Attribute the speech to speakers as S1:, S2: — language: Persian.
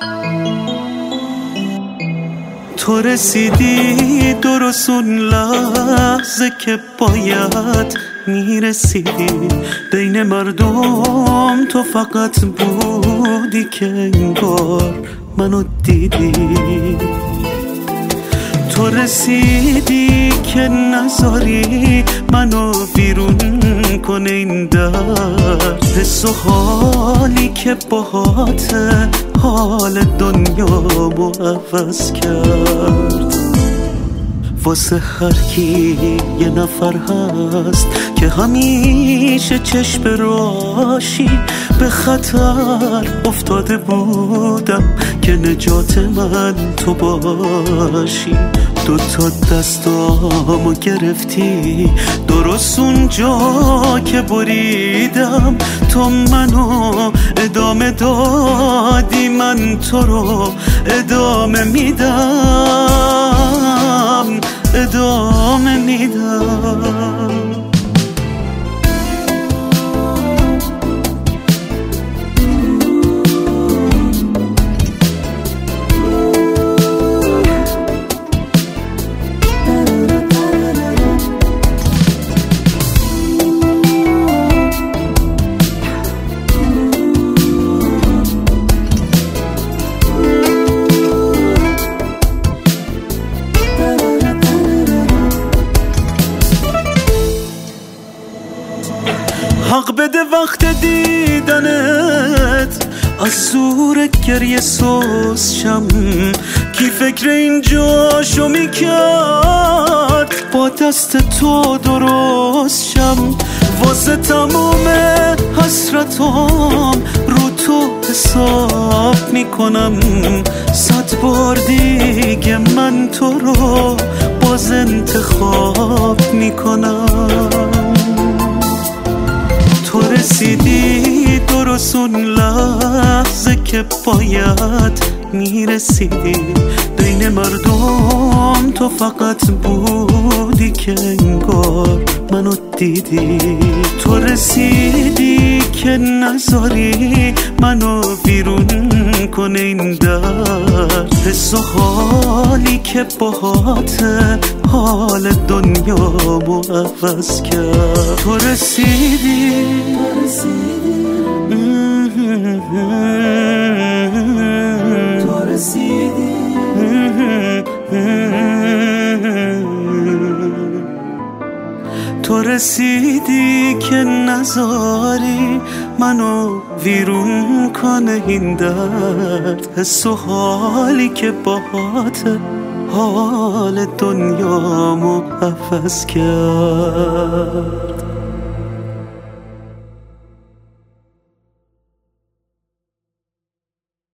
S1: تو رسیدی درست اون لحظه که باید میرسیدی بین مردم. تو فقط بودی که انگار منو دیدی. تو رسیدی که نذاری منو بیرون کنه این درد. حس و حالی که باهاته حال دنیامو عوض کرد. واسه هر کی یه نفر هست که همیشه چشم راشی به خطر افتاده بودم که نجات من تو باشی. دوتا دستامو گرفتی درست اونجا که بریدم. تو منو ادامه دادی، من تو رو ادامه میدم، ادامه میدم. حق بده وقت دیدنت از زور گریه سوز شم. کی فکر اینجاشو میکرد با دست تو درست شم. واسه تموم حسرتام رو تو حساب میکنم. 100 بار دیگه من تو رو باز انتخاب میکنم. تو رسیدی درست اون لحظه که باید میرسیدی بین مردم. تو فقط بودی که انگار منو دیدی. تو رسیدی که نذاری منو بیرون کنه این درد. حس و حالی که باهاته حال دنیامو عوض کرد. تو رسیدی تو رسیدی تو رسیدی که نذاری منو ویرون کنه این درد. حس و حالی که باهاته حال دنیامو عوض کرد.